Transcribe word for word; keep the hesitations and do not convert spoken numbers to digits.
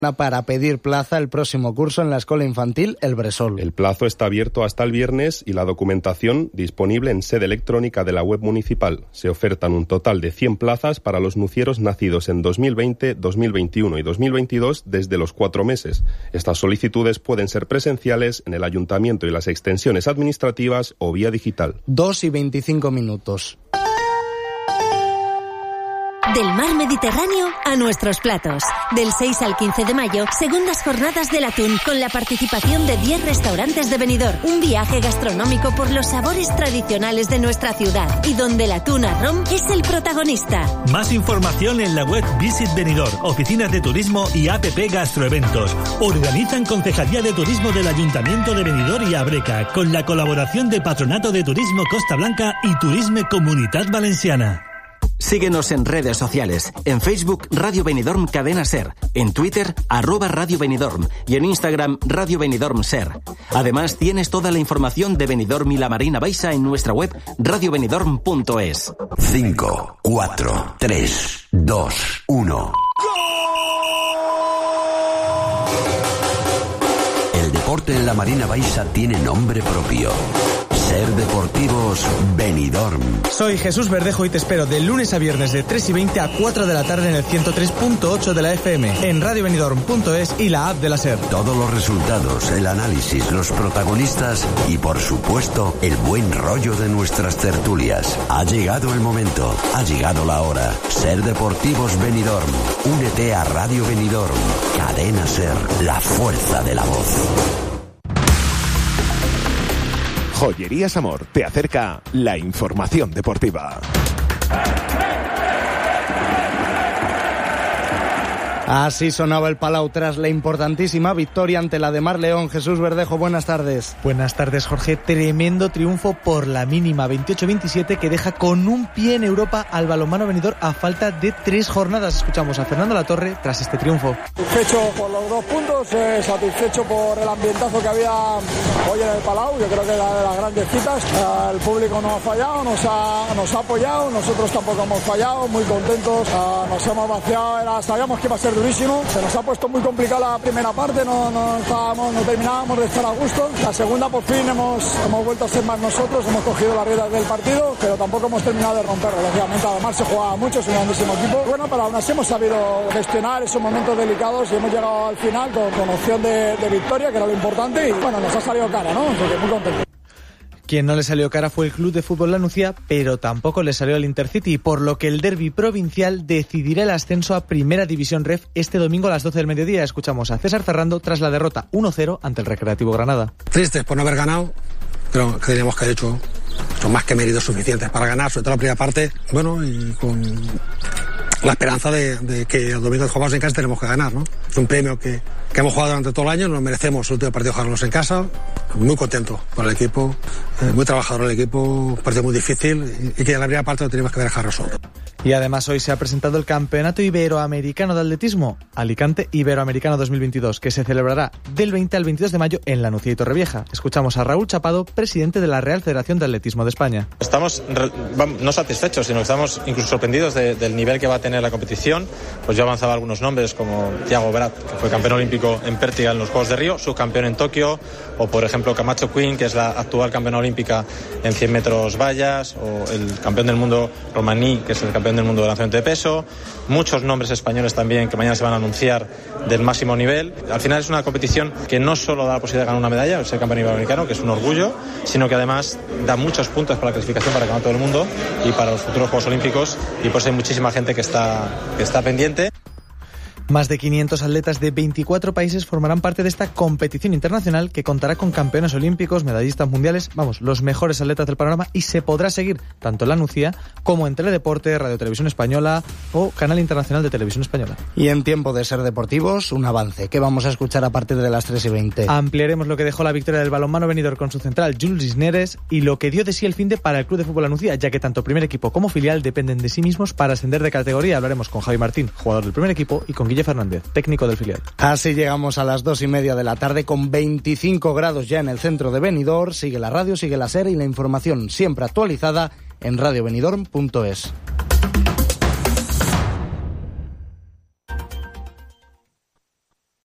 para pedir plaza el próximo curso en la escuela infantil El Bresol. El plazo está abierto hasta el viernes y la documentación disponible en sede electrónica de la web municipal. Se ofertan un total de cien plazas para los nucieros nacidos en dos mil veinte, dos mil veintiuno y dos mil veintidós desde los cuatro meses. Estas solicitudes pueden ser presenciales en el ayuntamiento y las extensiones administrativas o vía digital. Dos y veinticinco minutos. Del mar Mediterráneo a nuestros platos. Del seis al quince de mayo, segundas jornadas del atún con la participación de diez restaurantes de Benidorm. Un viaje gastronómico por los sabores tradicionales de nuestra ciudad y donde el atún a rom es el protagonista. Más información en la web Visit Benidorm, oficinas de turismo y app Gastroeventos. Organizan Concejalía de Turismo del Ayuntamiento de Benidorm y Abreca con la colaboración de Patronato de Turismo Costa Blanca y Turisme Comunitat Valenciana. Síguenos en redes sociales. En Facebook, Radio Benidorm Cadena Ser. En Twitter, arroba Radio Benidorm. Y en Instagram, Radio Benidorm Ser. Además, tienes toda la información de Benidorm y la Marina Baixa en nuestra web radio benidorm punto es. cinco, cuatro, tres, dos, uno. El deporte en la Marina Baixa tiene nombre propio. Ser Deportivos Benidorm. Soy Jesús Verdejo y te espero de lunes a viernes de tres y veinte a cuatro de la tarde en el ciento tres punto ocho de la F M, en radio benidorm punto es y la app de la SER. Todos los resultados, el análisis, los protagonistas y, por supuesto, el buen rollo de nuestras tertulias. Ha llegado el momento, ha llegado la hora. Ser Deportivos Benidorm. Únete a Radio Benidorm. Cadena SER, la fuerza de la voz. Joyerías Amor te acerca la información deportiva. Así sonaba el Palau tras la importantísima victoria ante la de Mar León. Jesús Verdejo, buenas tardes. Buenas tardes, Jorge. Tremendo triunfo por la mínima, veintiocho veintisiete, que deja con un pie en Europa al balonmano Benidorm a falta de tres jornadas. Escuchamos a Fernando Latorre tras este triunfo. Satisfecho por los dos puntos, eh, satisfecho por el ambientazo que había hoy en el Palau. Yo creo que era de las grandes citas. Eh, el público no ha fallado, nos ha, nos ha apoyado, nosotros tampoco hemos fallado, muy contentos. Eh, nos hemos vaciado, era, sabíamos que iba a ser durísimo. Se nos ha puesto muy complicada la primera parte, no, no, estábamos, no terminábamos de estar a gusto. La segunda, por fin, hemos, hemos vuelto a ser más nosotros, hemos cogido las riendas del partido, pero tampoco hemos terminado de romperlo. Lógicamente, además se jugaba mucho, es un grandísimo equipo. Bueno, pero aún así hemos sabido gestionar esos momentos delicados y hemos llegado al final con, con opción de, de victoria, que era lo importante, y bueno, nos ha salido cara, ¿no? Porque muy contento. Quien no le salió cara fue el Club de Fútbol La Nucía, pero tampoco le salió al Intercity, por lo que el derbi provincial decidirá el ascenso a Primera División Ref este domingo a las doce del mediodía. Escuchamos a César Ferrando tras la derrota uno cero ante el Recreativo Granada. Tristes por no haber ganado, pero que teníamos que haber hecho son más que méritos suficientes para ganar, sobre todo la primera parte, bueno, y con la esperanza de, de que el domingo jugamos en casa tenemos que ganar, ¿no? Es un premio que, que hemos jugado durante todo el año, nos merecemos el último partido jugarnos en casa, muy contento por el equipo, eh, muy trabajador el equipo, un partido muy difícil y, y que en la primera parte lo teníamos que haber dejado resuelto. Y además hoy se ha presentado el Campeonato Iberoamericano de Atletismo, Alicante Iberoamericano dos mil veintidós, que se celebrará del veinte al veintidós de mayo en La Nucía y Torrevieja. Escuchamos a Raúl Chapado, presidente de la Real Federación de Atletismo de España. Estamos no satisfechos, sino que estamos incluso sorprendidos de, del nivel que va a tener la competición. Pues yo avanzaba algunos nombres como Thiago Brat, que fue campeón olímpico en pértiga en los Juegos de Río, subcampeón en Tokio, o por ejemplo Camacho Quinn, que es la actual campeona olímpica en cien metros vallas, o el campeón del mundo Romaní, que es el campeón del mundo de lanzamiento de peso, muchos nombres españoles también que mañana se van a anunciar del máximo nivel. Al final es una competición que no solo da la posibilidad de ganar una medalla, ser campeón iberoamericano, que es un orgullo, sino que además da muchos puntos para la clasificación para el Campeonato del Mundo y para los futuros Juegos Olímpicos, y por eso hay muchísima gente que está, que está pendiente. Más de quinientos atletas de veinticuatro países formarán parte de esta competición internacional que contará con campeones olímpicos, medallistas mundiales, vamos, los mejores atletas del panorama, y se podrá seguir tanto en La Nucía como en Teledeporte, Radio Televisión Española o Canal Internacional de Televisión Española. Y en tiempo de Ser Deportivos, un avance que vamos a escuchar a partir de las tres y veinte. Ampliaremos lo que dejó la victoria del balonmano Benidorm con su central Jules Cisneres y lo que dio de sí el finde para el Club de Fútbol La Nucía, ya que tanto primer equipo como filial dependen de sí mismos para ascender de categoría. Hablaremos con Javi Martín, jugador del primer equipo, y con Guille Fernández, técnico del filial. Así llegamos a las dos y media de la tarde con veinticinco grados ya en el centro de Benidorm. Sigue la radio, sigue la SER y la información siempre actualizada en radio benidorm punto es.